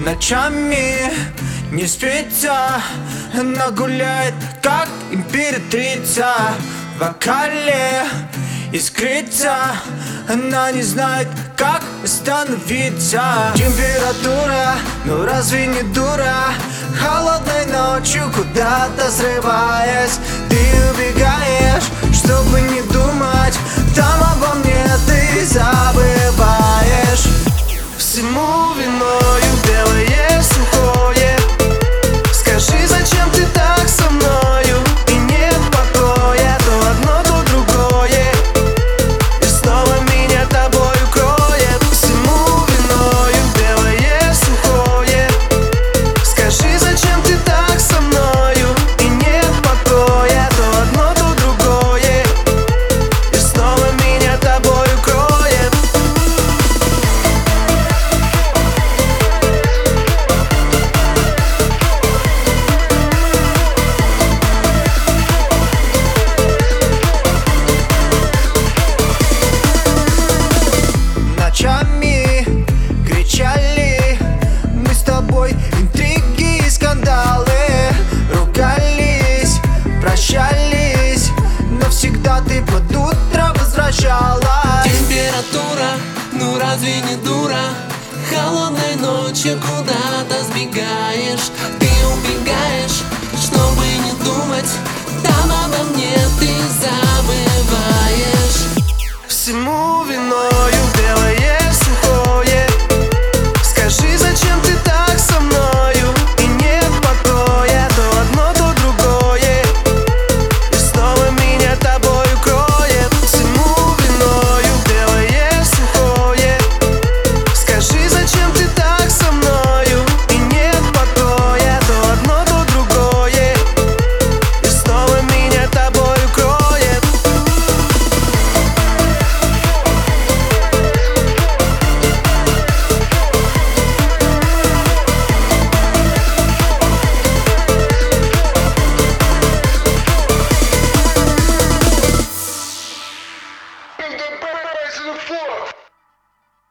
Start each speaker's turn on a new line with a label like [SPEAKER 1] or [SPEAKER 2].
[SPEAKER 1] Ночами не спится, она гуляет, как императрица. В вокале искрится, она не знает, как остановиться. Температура, ну разве не дура? Холодной ночью куда-то срываясь, ты убегаешь, чтобы не думать. Там обо мне ты забываешь. Всему виною белое сухое. Скажи, зачем ты так со мною? И нет покоя, то одно, то другое. И снова меня тобою кроет. Всему виною белое сухое. Скажи, зачем ты так со мною? И нет покоя, то одно, то другое. И снова меня тобою кроет. Ночами кричали мы с тобой, интриги и скандалы. Ругались, прощались, но всегда ты под утро возвращалась.
[SPEAKER 2] Температура, ну разве не дура? Холодной ночью куда-то сбегаешь.